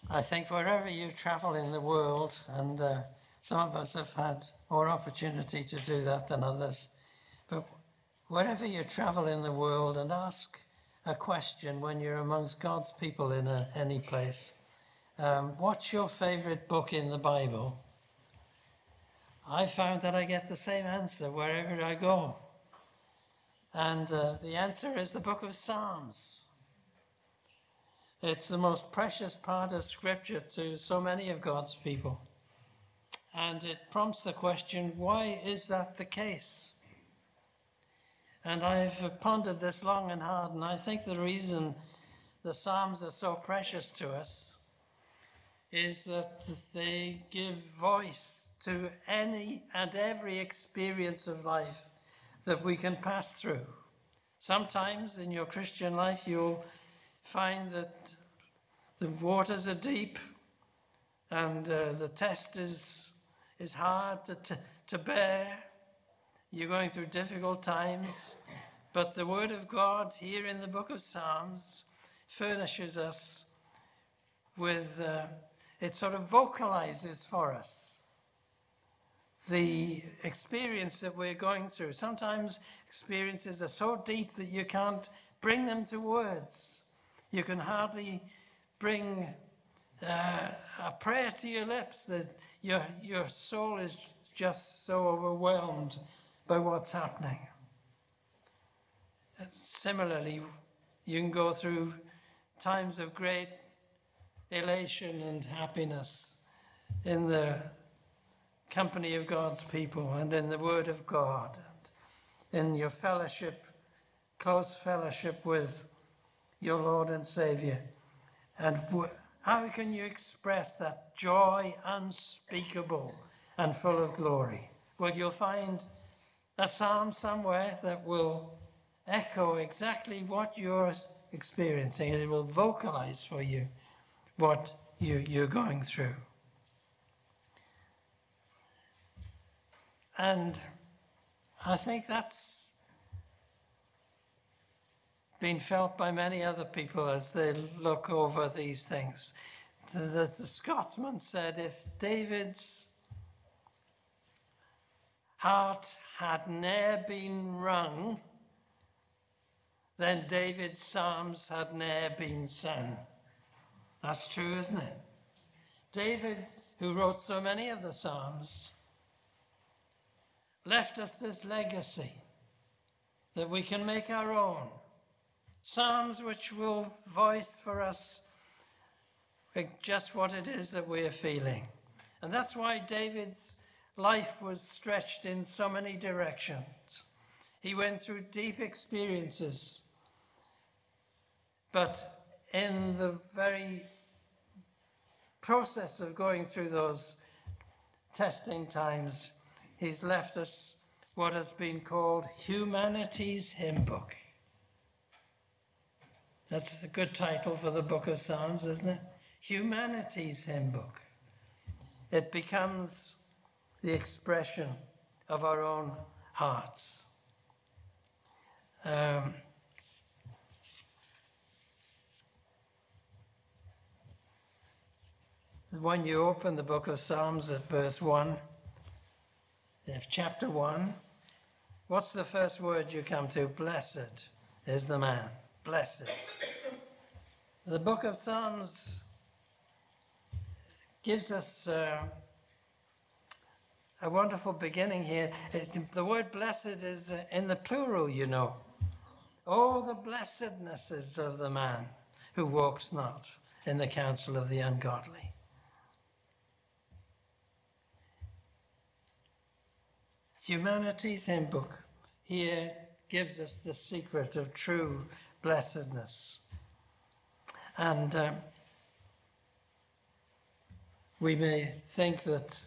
I think wherever you travel in the world, and some of us have had more opportunity to do that than others, but wherever you travel in the world and ask a question when you're amongst God's people in any place, what's your favorite book in the Bible? I found that I get the same answer wherever I go. And the answer is the book of Psalms. It's the most precious part of Scripture to so many of God's people. And it prompts the question, why is that the case? And I've pondered this long and hard, and I think the reason the Psalms are so precious to us is that they give voice to any and every experience of life that we can pass through. Sometimes in your Christian life you'll find that the waters are deep and the test is hard to bear. You're going through difficult times, but the Word of God here in the book of Psalms furnishes us with, it sort of vocalizes for us the experience that we're going through. Sometimes experiences are so deep that you can't bring them to words. You can hardly bring a prayer to your lips, that your soul is just so overwhelmed by what's happening. And similarly, you can go through times of great elation and happiness in the company of God's people and in the Word of God, and in your fellowship, close fellowship with your Lord and Savior. And how can you express that joy unspeakable and full of glory? Well, you'll find a psalm somewhere that will echo exactly what you're experiencing, and it will vocalize for you what you're going through. And I think that's been felt by many other people as they look over these things. The Scotsman said, if David's heart had ne'er been wrung, then David's psalms had ne'er been sung. That's true, isn't it? David, who wrote so many of the psalms, left us this legacy that we can make our own. Psalms which will voice for us just what it is that we are feeling. And that's why David's life was stretched in so many directions. He went through deep experiences, but in the very process of going through those testing times, he's left us what has been called humanity's hymn book. That's a good title for the book of Psalms, isn't it? Humanity's hymn book. It becomes the expression of our own hearts. When you open the book of Psalms at verse 1, chapter 1, what's the first word you come to? Blessed is the man. Blessed. The book of Psalms gives us a wonderful beginning here. The word blessed is in the plural, you know. Oh, the blessednesses of the man who walks not in the counsel of the ungodly. Humanity's hymn book here gives us the secret of true blessedness. And we may think that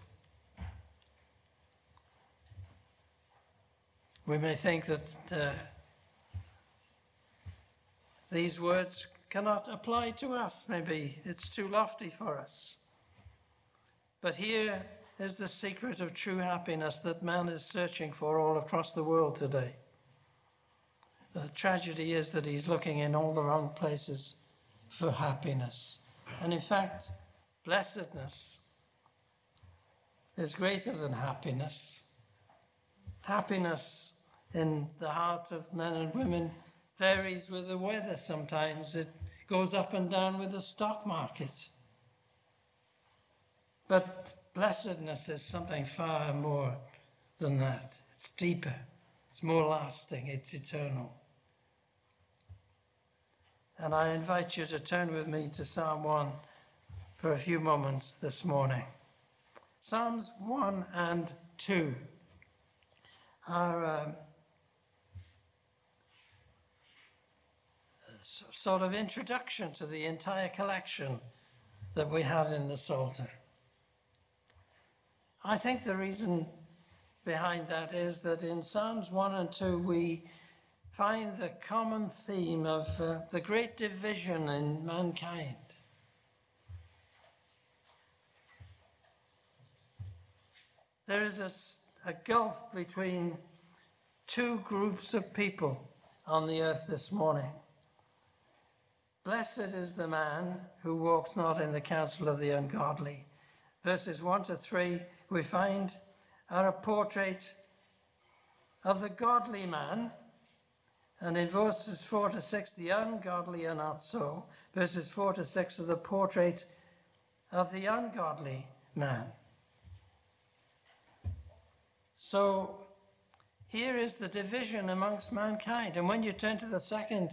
these words cannot apply to us. Maybe it's too lofty for us. But here is the secret of true happiness that man is searching for all across the world today. The tragedy is that he's looking in all the wrong places for happiness. And in fact, blessedness is greater than happiness. Happiness in the heart of men and women varies with the weather sometimes. It goes up and down with the stock market. But blessedness is something far more than that. It's deeper, it's more lasting, it's eternal. And I invite you to turn with me to Psalm 1 for a few moments this morning. Psalms 1 and 2 are sort of introduction to the entire collection that we have in the Psalter. I think the reason behind that is that in Psalms 1 and 2 we find the common theme of the great division in mankind. There is a gulf between two groups of people on the earth this morning. Blessed is the man who walks not in the counsel of the ungodly. Verses 1 to 3 we find are a portrait of the godly man, and in verses 4 to 6 the ungodly are not so. Verses 4 to 6 are the portrait of the ungodly man. So here is the division amongst mankind. And when you turn to the second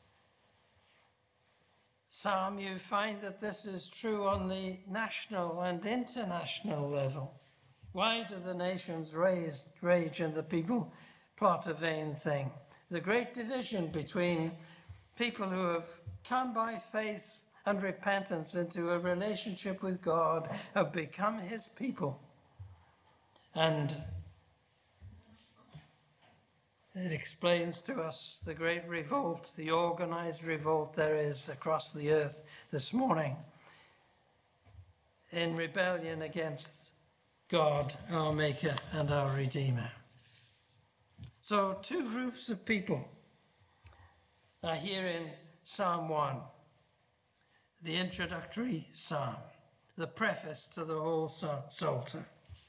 psalm, you find that this is true on the national and international level. Why do the nations rage and the people plot a vain thing? The great division between people who have come by faith and repentance into a relationship with God, have become his people. And it explains to us the great revolt, the organized revolt there is across the earth this morning in rebellion against God, our Maker and our Redeemer. So two groups of people are here in Psalm 1, the introductory psalm, the preface to the whole Psalter.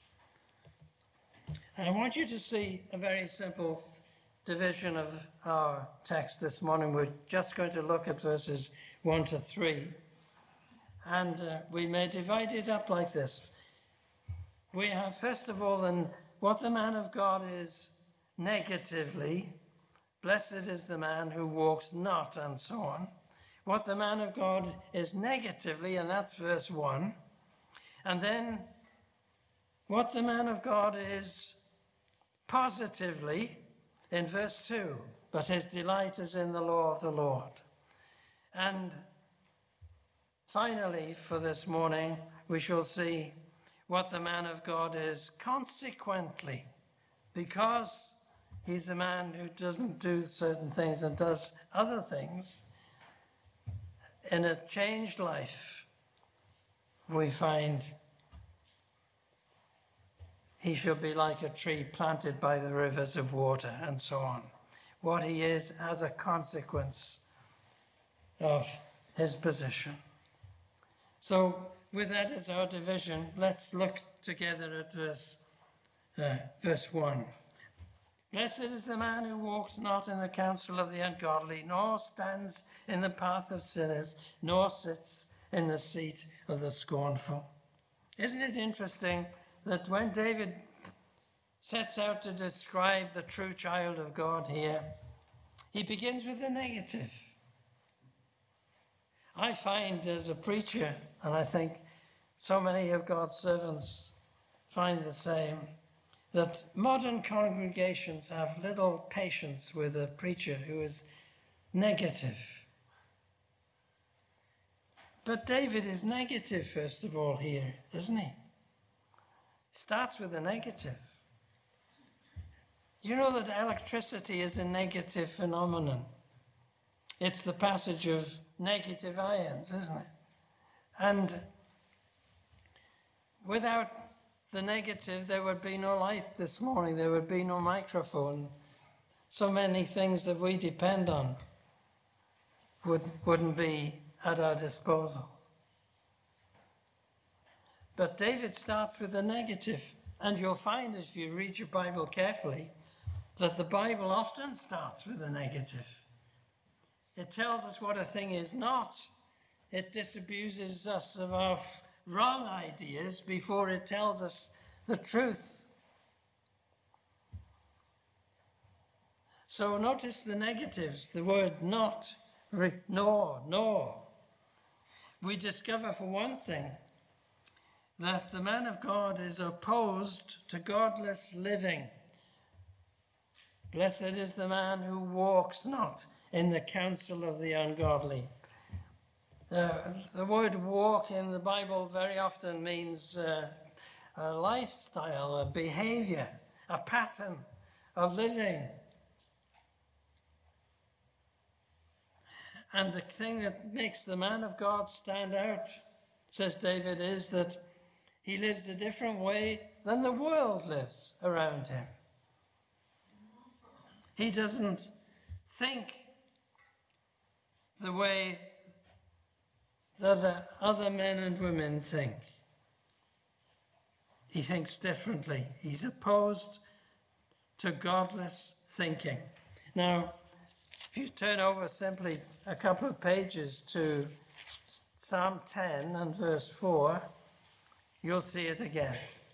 I want you to see a very simple division of our text this morning. We're just going to look at verses 1 to 3. And we may divide it up like this. We have, first of all, then, what the man of God is negatively. Blessed is the man who walks not, and so on. What the man of God is negatively, and that's verse 1. And then what the man of God is positively in verse 2. But his delight is in the law of the Lord. And finally, for this morning, we shall see what the man of God is consequently, because he's a man who doesn't do certain things and does other things. In a changed life, we find he shall be like a tree planted by the rivers of water, and so on. What he is as a consequence of his position. So, with that as our division, let's look together at verse 1. Blessed is the man who walks not in the counsel of the ungodly, nor stands in the path of sinners, nor sits in the seat of the scornful. Isn't it interesting that when David sets out to describe the true child of God here, he begins with the negative. I find as a preacher, and I think so many of God's servants find the same, that modern congregations have little patience with a preacher who is negative. But David is negative, first of all, here, isn't he? Starts with the negative. You know that electricity is a negative phenomenon. It's the passage of negative ions, isn't it? And without the negative, there would be no light this morning. There would be no microphone. So many things that we depend on wouldn't be at our disposal. But David starts with the negative. And you'll find if you read your Bible carefully that the Bible often starts with the negative. It tells us what a thing is not. It disabuses us of our wrong ideas before it tells us the truth. So notice the negatives, the word not, nor. We discover, for one thing, that the man of God is opposed to godless living. Blessed is the man who walks not in the counsel of the ungodly. The word walk in the Bible very often means a lifestyle, a behavior, a pattern of living. And the thing that makes the man of God stand out, says David, is that he lives a different way than the world lives around him. He doesn't think the way that other men and women think. He thinks differently. He's opposed to godless thinking. Now, if you turn over simply a couple of pages to Psalm 10 and verse 4, you'll see it again.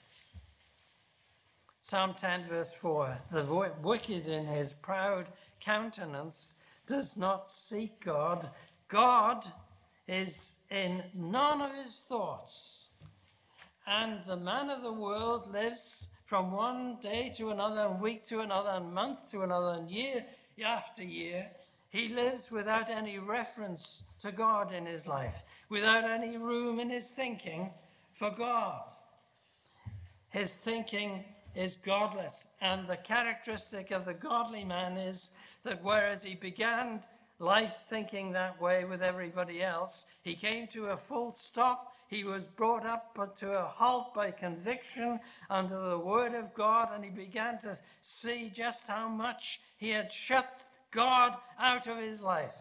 Psalm 10 verse 4, the wicked in his proud countenance does not seek God. God is in none of his thoughts. And the man of the world lives from one day to another, and week to another, and month to another, and year after year. He lives without any reference to God in his life, without any room in his thinking for God. His thinking is godless, and the characteristic of the godly man is that whereas he began life thinking that way with everybody else, he came to a full stop. He was brought up to a halt by conviction under the word of God, and he began to see just how much he had shut God out of his life.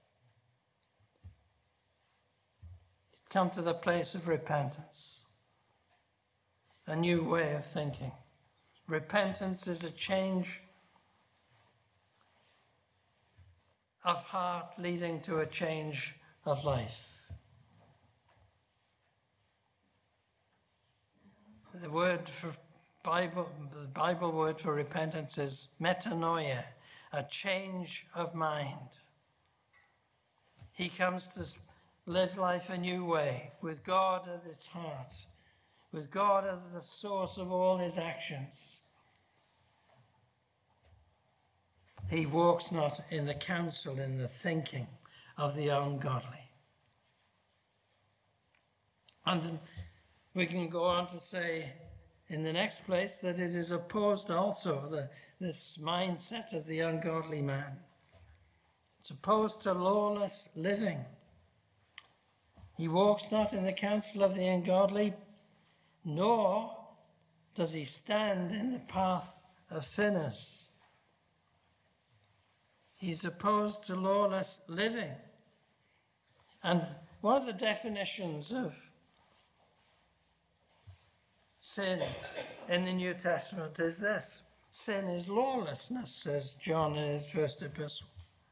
He'd come to the place of repentance, a new way of thinking. Repentance is a change of heart leading to a change of life. The Bible word for repentance is metanoia, a change of mind. He comes to live life a new way, with God at its heart, with God as the source of all his actions. He walks not in the counsel, in the thinking of the ungodly. And we can go on to say in the next place that it is opposed also, this mindset of the ungodly man. It's opposed to lawless living. He walks not in the counsel of the ungodly, nor does he stand in the path of sinners. He's opposed to lawless living. And one of the definitions of sin in the New Testament is this: sin is lawlessness, says John in his first epistle.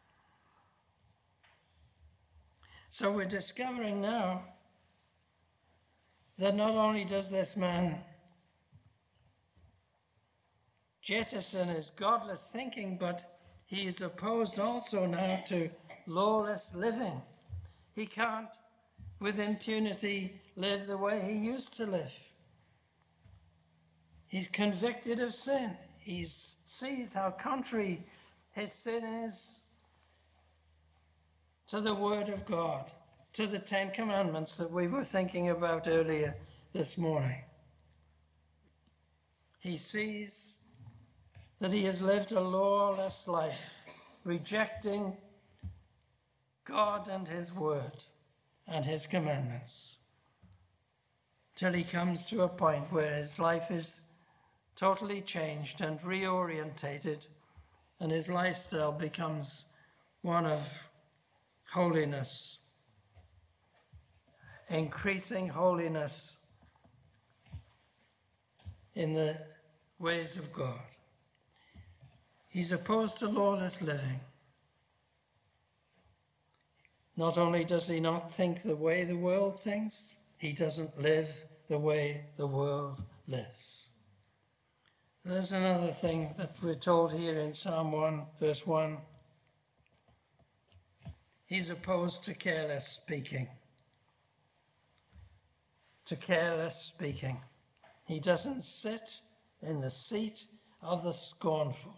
So we're discovering now that not only does this man jettison his godless thinking, but he is opposed also now to lawless living. He can't, with impunity, live the way he used to live. He's convicted of sin. He sees how contrary his sin is to the Word of God, to the Ten Commandments that we were thinking about earlier this morning. He sees that he has lived a lawless life, rejecting God and his Word and his commandments, till he comes to a point where his life is totally changed and reorientated, and his lifestyle becomes one of holiness, increasing holiness in the ways of God. He's opposed to lawless living. Not only does he not think the way the world thinks, he doesn't live the way the world lives. There's another thing that we're told here in Psalm 1, verse 1. He's opposed to careless speaking. To careless speaking. He doesn't sit in the seat of the scornful.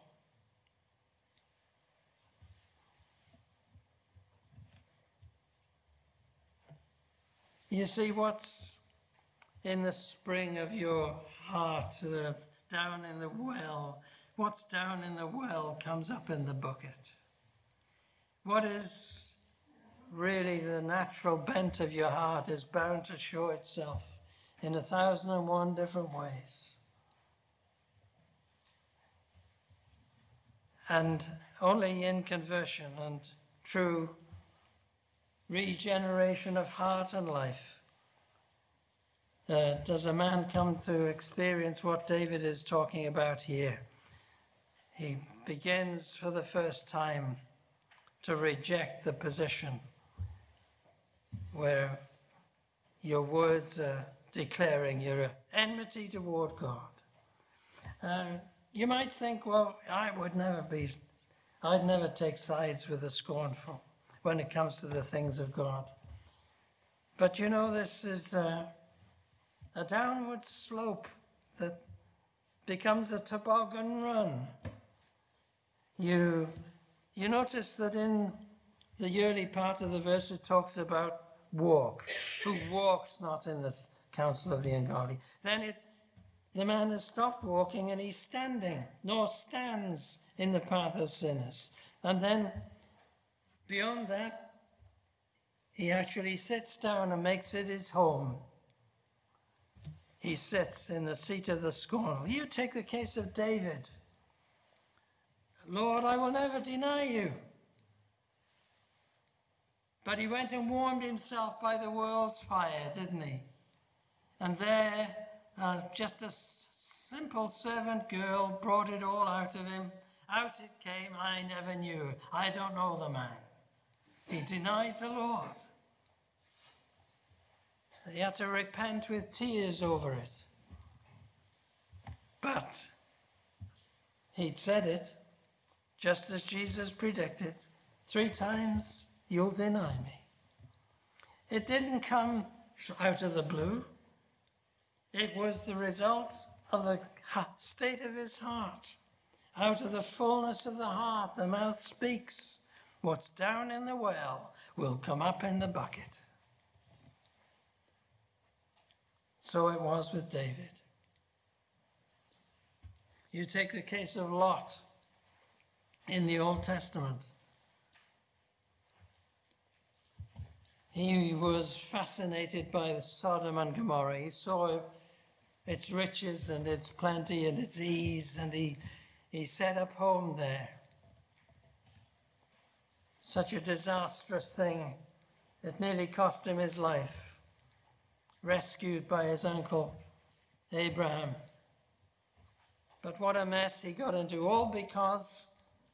You see, what's in the spring of your heart, down in the well, what's down in the well comes up in the bucket. What is really the natural bent of your heart is bound to show itself in 1,001 different ways. And only in conversion and true regeneration of heart and life does a man come to experience what David is talking about here. He begins for the first time to reject the position where your words are declaring your enmity toward God. You might think, well, I'd never take sides with the scornful when it comes to the things of God. But you know, this is a downward slope that becomes a toboggan run. You notice that in the early part of the verse it talks about walk. Who walks not in the counsel of the ungodly. Then the man has stopped walking and he's standing, nor stands in the path of sinners. And then beyond that, he actually sits down and makes it his home. He sits in the seat of the scornful. You take the case of David. Lord, I will never deny you. But he went and warmed himself by the world's fire, didn't he? And there, just a simple servant girl brought it all out of him. Out it came, I never knew. I don't know the man. He denied the Lord. He had to repent with tears over it. But he'd said it, just as Jesus predicted, 3 times you'll deny me. It didn't come out of the blue. It was the result of the state of his heart. Out of the fullness of the heart, the mouth speaks. What's down in the well will come up in the bucket. So it was with David. You take the case of Lot in the Old Testament. He was fascinated by Sodom and Gomorrah. He saw its riches and its plenty and its ease, and he set up home there. Such a disastrous thing. It nearly cost him his life. Rescued by his uncle Abraham. But what a mess he got into, all because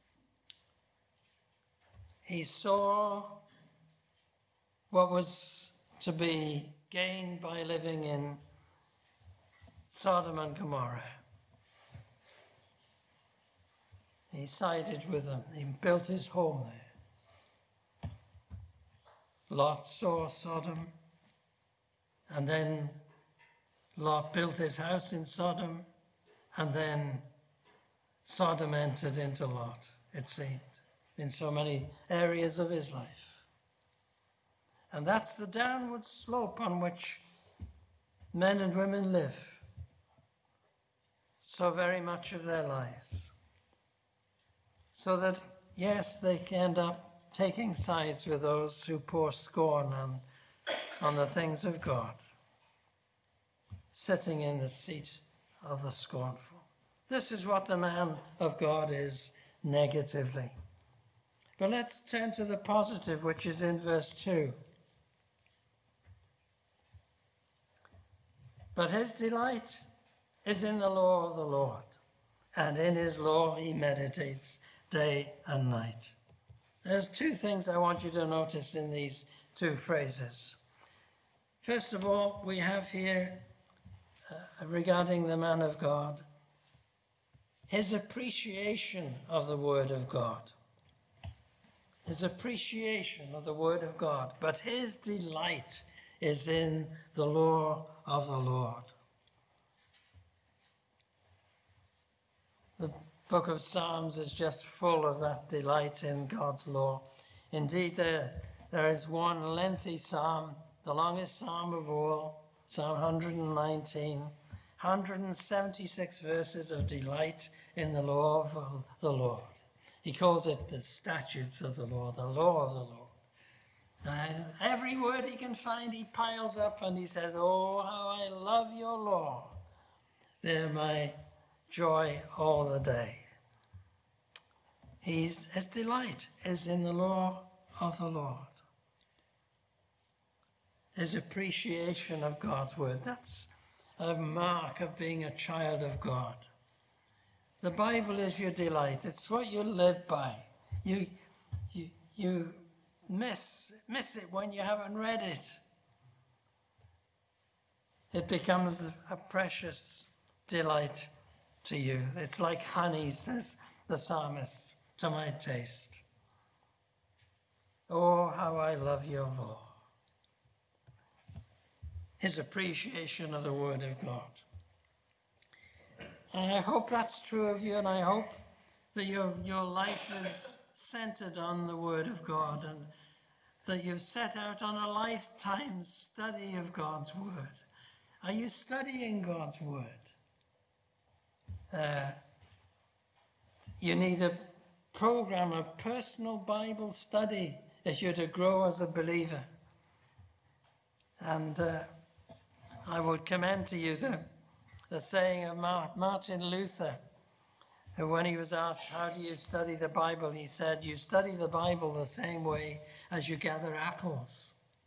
he saw what was to be gained by living in Sodom and Gomorrah. He sided with them. He built his home there. Lot saw Sodom, and then Lot built his house in Sodom, and then Sodom entered into Lot, it seemed, in so many areas of his life. And that's the downward slope on which men and women live so very much of their lives. So that, yes, they can end up taking sides with those who pour scorn on the things of God, sitting in the seat of the scornful. This is what the man of God is negatively. But let's turn to the positive, which is in verse 2. But his delight is in the law of the Lord, and in his law he meditates day and night. There's two things I want you to notice in these two phrases. First of all, we have here, regarding the man of God, his appreciation of the Word of God. His appreciation of the Word of God, but his delight is in the law of the Lord. The book of Psalms is just full of that delight in God's law. Indeed, there is one lengthy psalm, the longest psalm of all, Psalm 119, 176 verses of delight in the law of the Lord. He calls it the statutes of the law of the Lord. Every word he can find, he piles up and he says, "Oh, how I love your law. They're my joy all the day." His delight is in the law of the Lord. His appreciation of God's word. That's a mark of being a child of God. The Bible is your delight. It's what you live by. You miss it when you haven't read it. It becomes a precious delight to you. It's like honey, says the psalmist, to my taste. Oh, how I love your law. His appreciation of the Word of God. And I hope that's true of you, and I hope that your life is centered on the Word of God, and that you've set out on a lifetime study of God's Word. Are you studying God's Word? You need a program, a personal Bible study if you're to grow as a believer. And I would commend to you the saying of Martin Luther, who when he was asked, "How do you study the Bible?" he said, "You study the Bible the same way as you gather apples.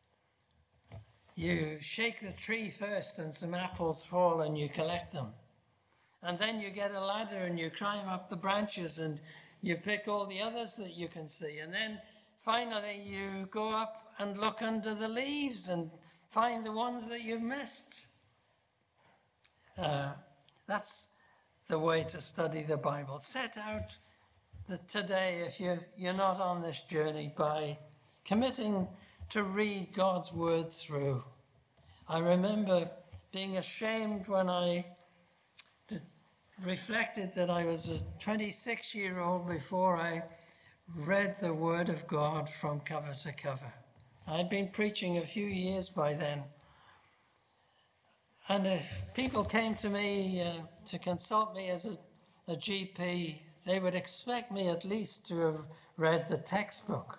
You shake the tree first and some apples fall and you collect them. And then you get a ladder and you climb up the branches and you pick all the others that you can see. And then finally you go up and look under the leaves and find the ones that you've missed." That's the way to study the Bible. Set out today, if you're not on this journey, by committing to read God's word through. I remember being ashamed when I reflected that I was a 26-year-old before I read the Word of God from cover to cover. I'd been preaching a few years by then. And if people came to me to consult me as a GP, they would expect me at least to have read the textbook.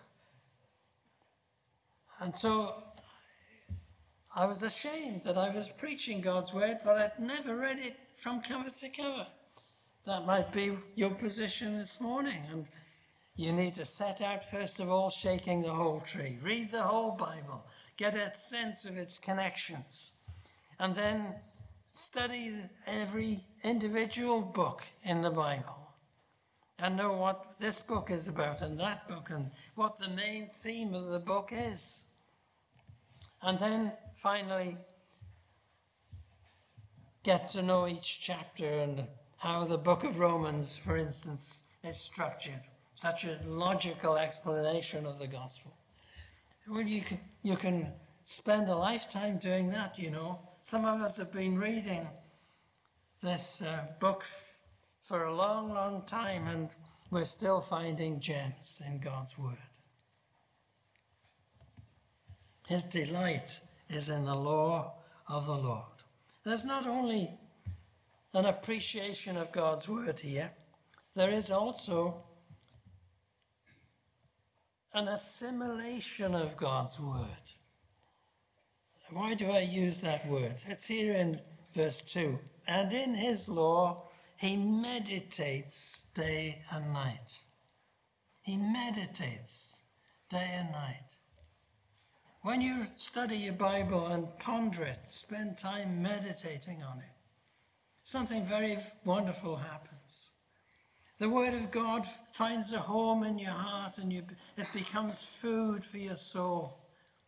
And so I was ashamed that I was preaching God's word, but I'd never read it from cover to cover. That might be your position this morning. And you need to set out, first of all, shaking the whole tree. Read the whole Bible. Get a sense of its connections. And then study every individual book in the Bible. And know what this book is about and that book and what the main theme of the book is. And then finally, get to know each chapter and how the book of Romans, for instance, is structured. Such a logical explanation of the gospel. Well, you can spend a lifetime doing that, you know. Some of us have been reading this book for a long, long time, and we're still finding gems in God's word. His delight is in the law of the Lord. There's not only an appreciation of God's word here, there is also an assimilation of God's word. Why do I use that word? It's here in verse 2. And in his law, he meditates day and night. He meditates day and night. When you study your Bible and ponder it, spend time meditating on it. something very wonderful happens. The Word of God finds a home in your heart, and it becomes food for your soul.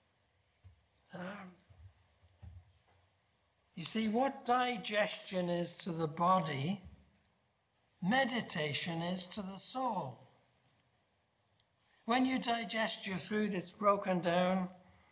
You see, what digestion is to the body, meditation is to the soul. When you digest your food, it's broken down,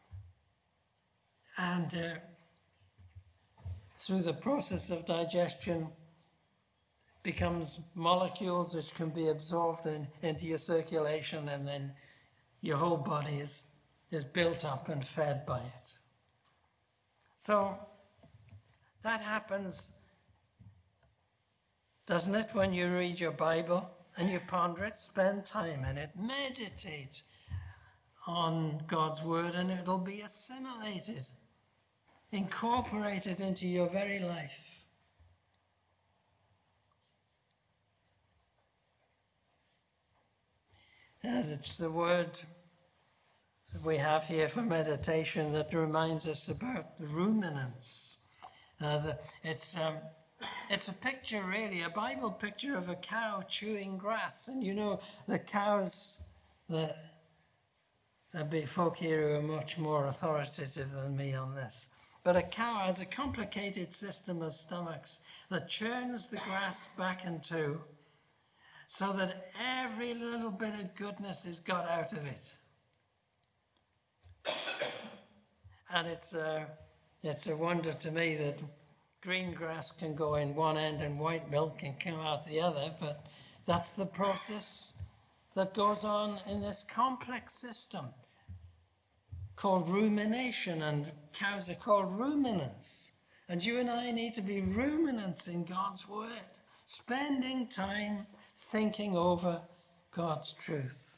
and through the process of digestion becomes molecules which can be absorbed into your circulation, and then your whole body is built up and fed by it. So that happens, doesn't it, when you read your Bible and you ponder it, spend time in it, meditate on God's word, and it'll be assimilated, incorporated into your very life. It's the word that we have here for meditation that reminds us about ruminants. It's a picture, really, a Bible picture of a cow chewing grass. And you know, the cows, there'll be folk here who are much more authoritative than me on this. But a cow has a complicated system of stomachs that churns the grass back and two, so that every little bit of goodness is got out of it. And it's a wonder to me that green grass can go in one end and white milk can come out the other, but that's the process that goes on in this complex system called rumination, and cows are called ruminants. And you and I need to be ruminants in God's word, spending time thinking over God's truth.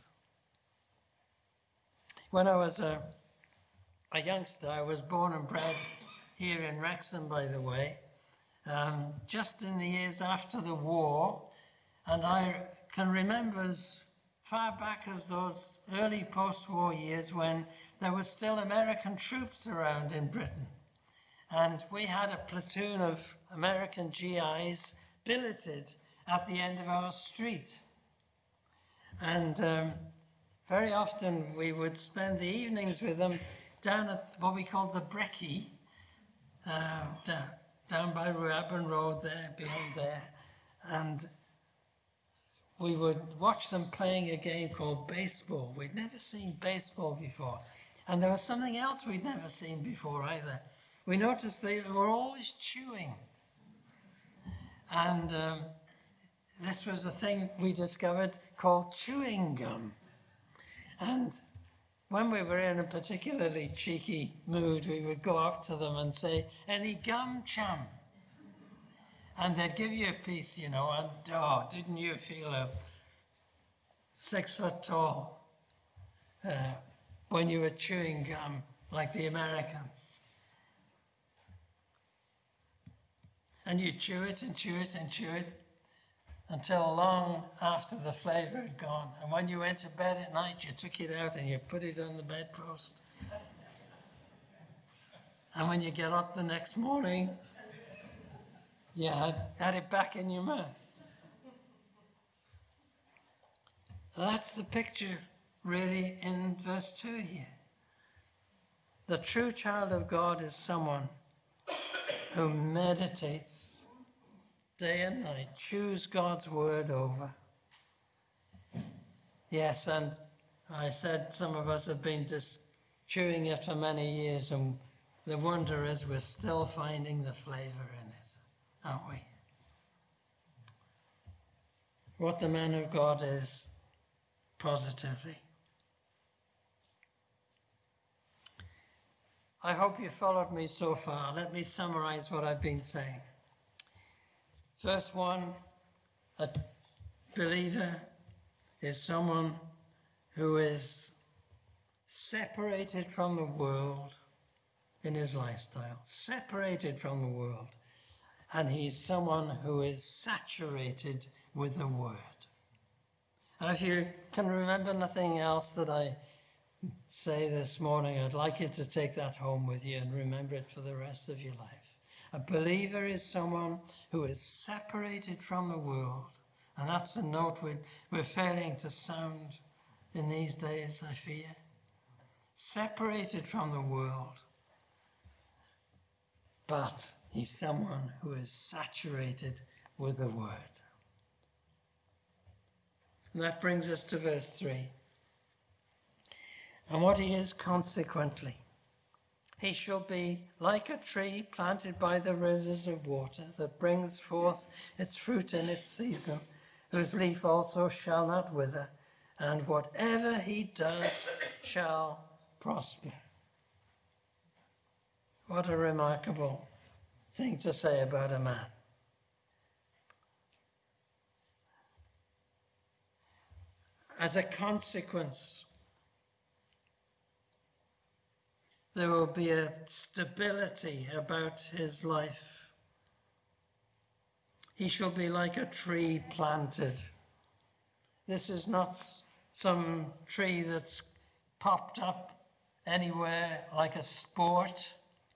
When I was a youngster, I was born and bred here in Wrexham, by the way, just in the years after the war, and I can remember as far back as those early post-war years when there were still American troops around in Britain, and we had a platoon of American GIs billeted at the end of our street. And very often we would spend the evenings with them down at what we called the Breckie, down by Ruaben Road there, beyond there. And we would watch them playing a game called baseball. We'd never seen baseball before. And there was something else we'd never seen before either. We noticed they were always chewing. And this was a thing we discovered called chewing gum. And when we were in a particularly cheeky mood, we would go up to them and say, "Any gum, chum?" And they'd give you a piece, you know, and oh, didn't you feel a 6 foot tall when you were chewing gum like the Americans? And you chew it and chew it and chew it until long after the flavor had gone. And when you went to bed at night, you took it out and you put it on the bedpost. And when you get up the next morning, you had it back in your mouth. That's the picture, really, in verse 2 here. The true child of God is someone who meditates day and night, chews God's word over. Yes, and I said some of us have been just chewing it for many years, and the wonder is we're still finding the flavor in it, aren't we? What the man of God is, positively. I hope you followed me so far. Let me summarize what I've been saying. Verse 1, a believer is someone who is separated from the world in his lifestyle, separated from the world, and he's someone who is saturated with the word. And if you can remember nothing else that I say this morning, I'd like you to take that home with you and remember it for the rest of your life. A believer is someone who is separated from the world. And that's a note we're failing to sound in these days, I fear. Separated from the world. But he's someone who is saturated with the word. And that brings us to verse 3. And what he is consequently. He shall be like a tree planted by the rivers of water that brings forth its fruit in its season, whose leaf also shall not wither, and whatever he does shall prosper. What a remarkable thing to say about a man. As a consequence, there will be a stability about his life. He shall be like a tree planted. This is not some tree that's popped up anywhere like a sport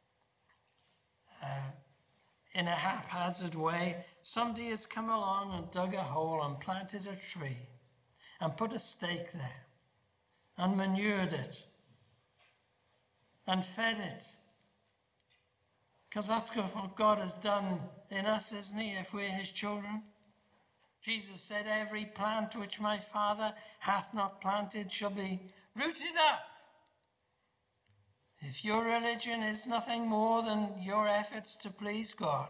in a haphazard way. Somebody has come along and dug a hole and planted a tree and put a stake there and manured it and fed it. Because that's what God has done in us, isn't he, if we're his children? Jesus said, every plant which my Father hath not planted shall be rooted up. If your religion is nothing more than your efforts to please God,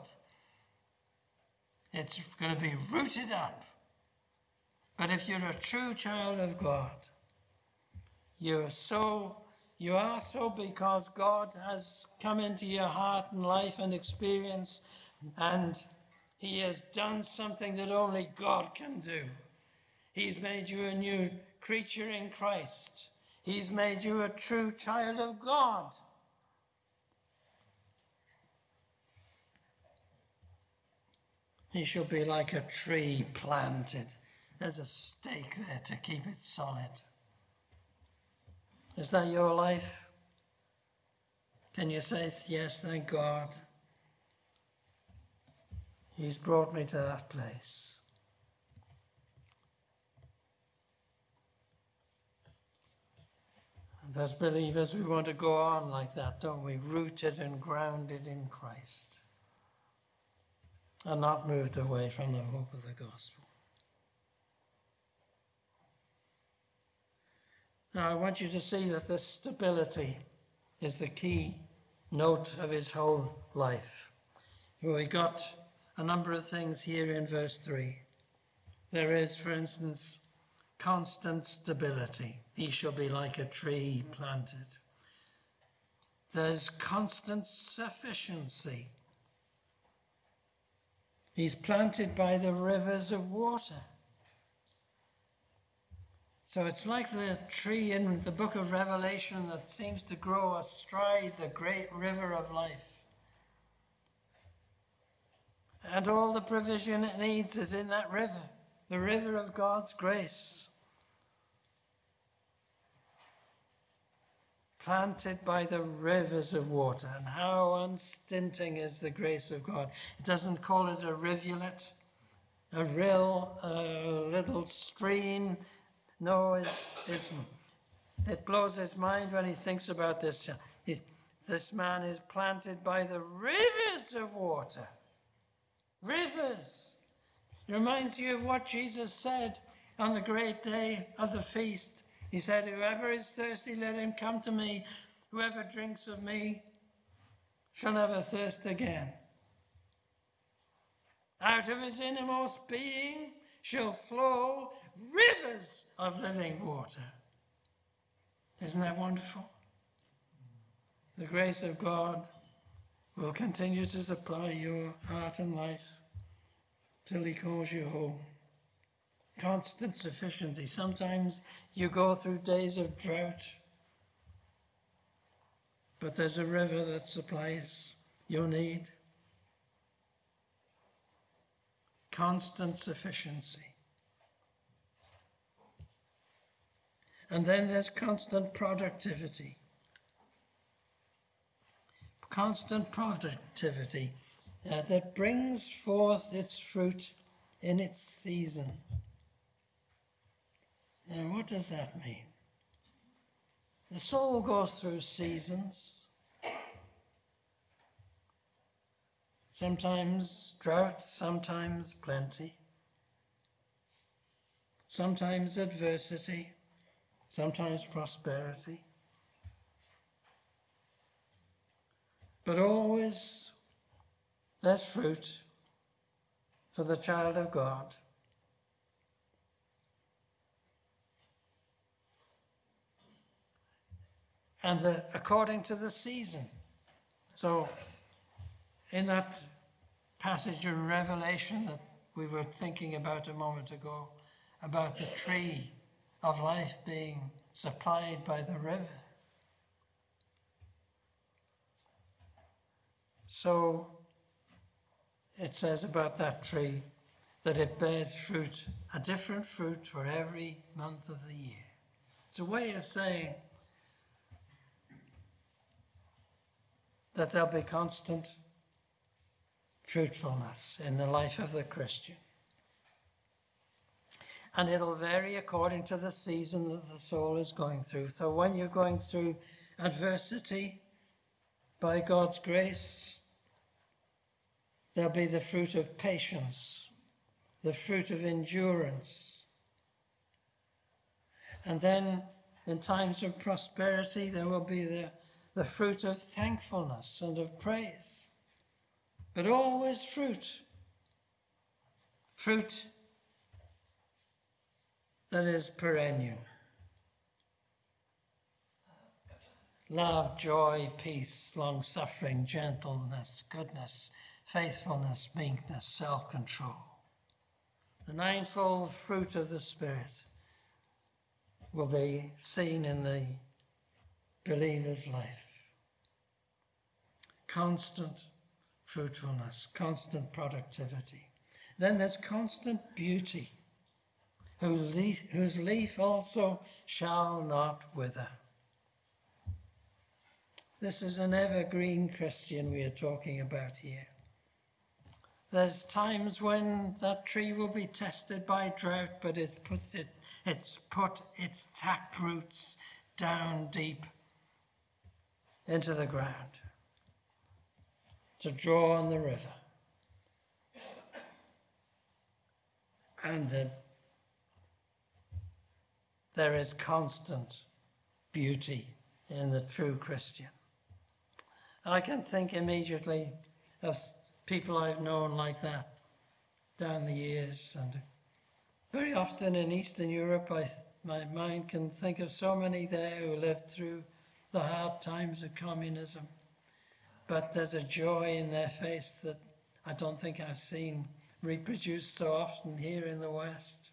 it's going to be rooted up. But if you're a true child of God, you are so because God has come into your heart and life and experience, and he has done something that only God can do. He's made you a new creature in Christ. He's made you a true child of God. He shall be like a tree planted. There's a stake there to keep it solid. Is that your life? Can you say, yes, thank God. He's brought me to that place. And as believers, we want to go on like that, don't we? Rooted and grounded in Christ. And not moved away from the hope of the gospel. Now, I want you to see that this stability is the key note of his whole life. We got a number of things here in verse 3. There is, for instance, constant stability. He shall be like a tree planted. There's constant sufficiency. He's planted by the rivers of water. So it's like the tree in the book of Revelation that seems to grow astride the great river of life. And all the provision it needs is in that river, the river of God's grace. Planted by the rivers of water. And how unstinting is the grace of God. It doesn't call it a rivulet, a rill, a little stream. No, it blows his mind when he thinks about this. This man is planted by the rivers of water. Rivers. It reminds you of what Jesus said on the great day of the feast. He said, whoever is thirsty, let him come to me. Whoever drinks of me shall never thirst again. Out of his innermost being shall flow rivers of living water. Isn't that wonderful? The grace of God will continue to supply your heart and life till he calls you home. Constant sufficiency. Sometimes you go through days of drought, but there's a river that supplies your need. Constant sufficiency. And then there's constant productivity. Constant productivity. that brings forth its fruit in its season. Now, what does that mean? The soul goes through seasons. Sometimes drought, sometimes plenty. Sometimes adversity, sometimes prosperity. But always there's fruit for the child of God. And according to the season. So in that passage in Revelation that we were thinking about a moment ago, about the tree of life being supplied by the river. So it says about that tree that it bears fruit, a different fruit for every month of the year. It's a way of saying that there'll be constant fruitfulness in the life of the Christian. And it'll vary according to the season that the soul is going through. So when you're going through adversity, by God's grace, there'll be the fruit of patience, the fruit of endurance. And then in times of prosperity, there will be the fruit of thankfulness and of praise. But always fruit. Fruit that is perennial. Love, joy, peace, long-suffering, gentleness, goodness, faithfulness, meekness, self-control. The ninefold fruit of the Spirit will be seen in the believer's life. Constant fruitfulness, constant productivity. Then there's constant beauty, whose leaf also shall not wither. This is an evergreen Christian we are talking about here. There's times when that tree will be tested by drought, but it's put its tap roots down deep into the ground to draw on the river. And there is constant beauty in the true Christian. I can think immediately of people I've known like that down the years, and very often in Eastern Europe, my mind can think of so many there who lived through the hard times of communism. But there's a joy in their face that I don't think I've seen reproduced so often here in the West.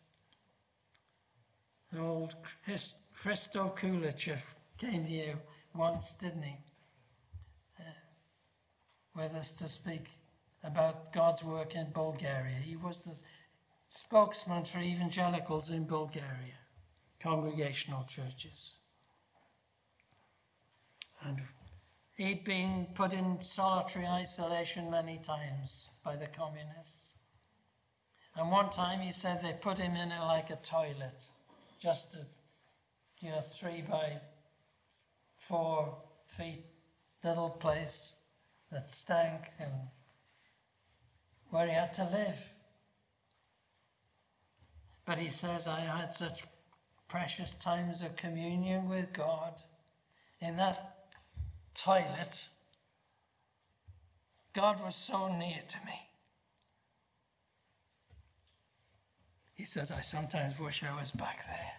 Old Hristo Kulichev came here once, didn't he? With us to speak about God's work in Bulgaria. He was the spokesman for evangelicals in Bulgaria, congregational churches. And he'd been put in solitary isolation many times by the communists. And one time he said they put him in like a toilet, just a 3 by 4 feet little place that stank and where he had to live. But he says, I had such precious times of communion with God in that toilet. God was so near to me. He says, I sometimes wish I was back there.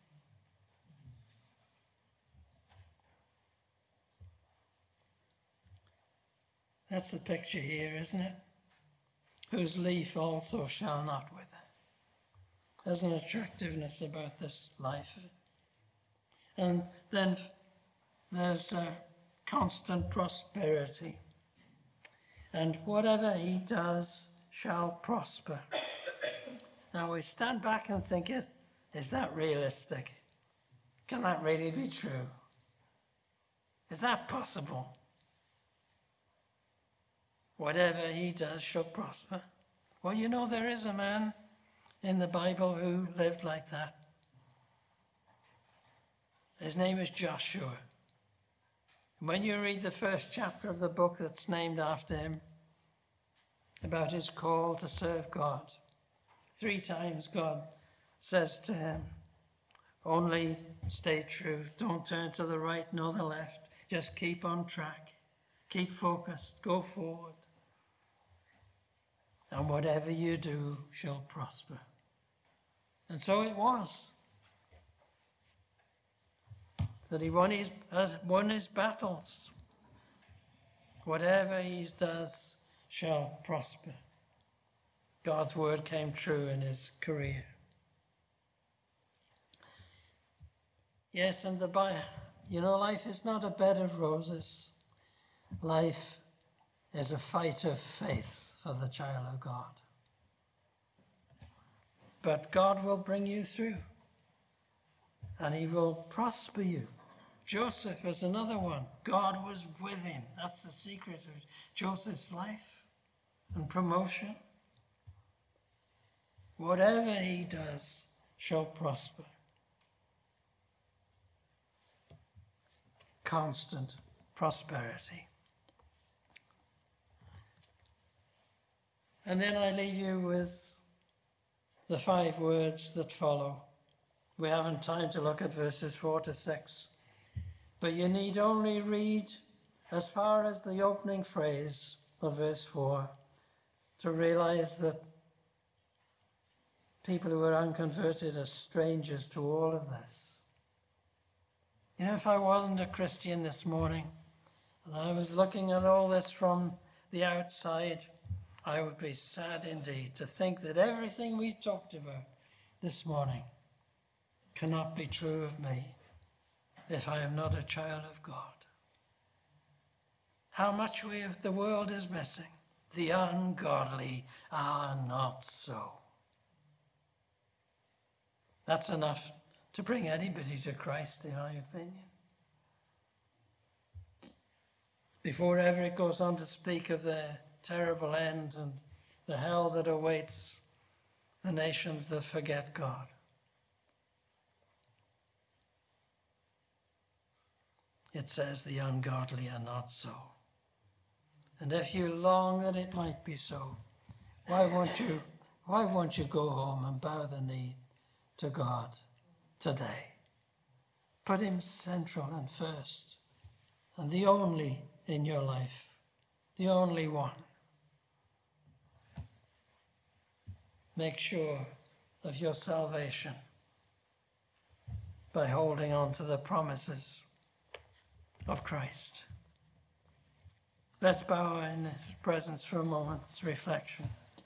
That's the picture here, isn't it? Whose leaf also shall not wither. There's an attractiveness about this life. And then there's constant prosperity. And whatever he does shall prosper. Now we stand back and think, is that realistic? Can that really be true? Is that possible? whatever he does shall prosper. Well, you know, there is a man in the Bible who lived like that. His name is Joshua. When you read the first chapter of the book that's named after him, about his call to serve God, 3 times God says to him, only stay true, don't turn to the right nor the left, just keep on track, keep focused, go forward, and whatever you do shall prosper. And so it was that he won his battles. Whatever he does shall prosper. God's word came true in his career. Yes, and life is not a bed of roses. Life is a fight of faith for the child of God. But God will bring you through, and he will prosper you. Joseph is another one. God was with him. That's the secret of Joseph's life and promotion. Whatever he does shall prosper. Constant prosperity. And then I leave you with the 5 words that follow. We haven't time to look at verses 4 to 6, but you need only read as far as the opening phrase of verse 4 to realize that people who are unconverted are strangers to all of this. You know, if I wasn't a Christian this morning and I was looking at all this from the outside, I would be sad indeed to think that everything we talked about this morning cannot be true of me if I am not a child of God. How much the world is missing. The ungodly are not so. That's enough to bring anybody to Christ, in my opinion. Before ever it goes on to speak of the terrible end and the hell that awaits the nations that forget God. It says the ungodly are not so. And if you long that it might be so, why won't you go home and bow the knee to God today? Put him central and first, and the only in your life, the only one. Make sure of your salvation by holding on to the promises of Christ. Let's bow in his presence for a moment's reflection.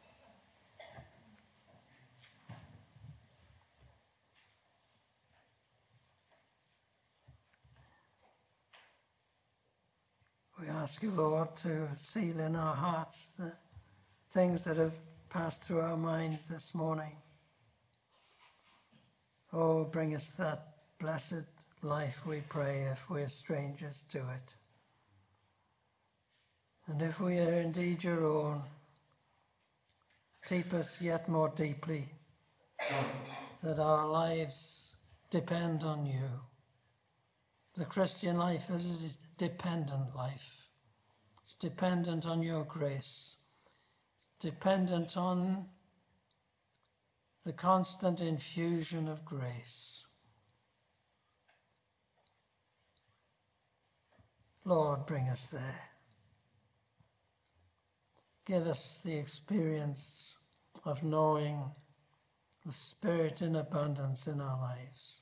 We ask you, Lord, to seal in our hearts the things that have passed through our minds this morning. Oh, bring us that blessed life, we pray, if we're strangers to it. And if we are indeed your own, keep us yet more deeply, that our lives depend on you. The Christian life is a dependent life. It's dependent on your grace. It's dependent on the constant infusion of grace. Lord, bring us there. Give us the experience of knowing the Spirit in abundance in our lives.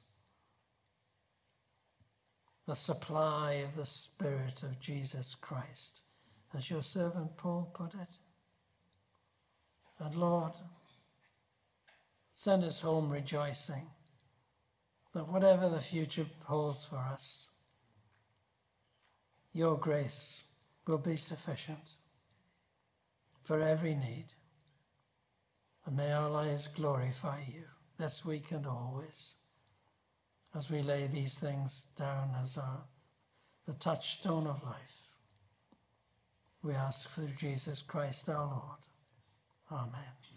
The supply of the Spirit of Jesus Christ, as your servant Paul put it. And Lord, send us home rejoicing that whatever the future holds for us, your grace will be sufficient for every need. And may our lives glorify you this week and always, as we lay these things down as the touchstone of life. We ask through Jesus Christ our Lord. Amen.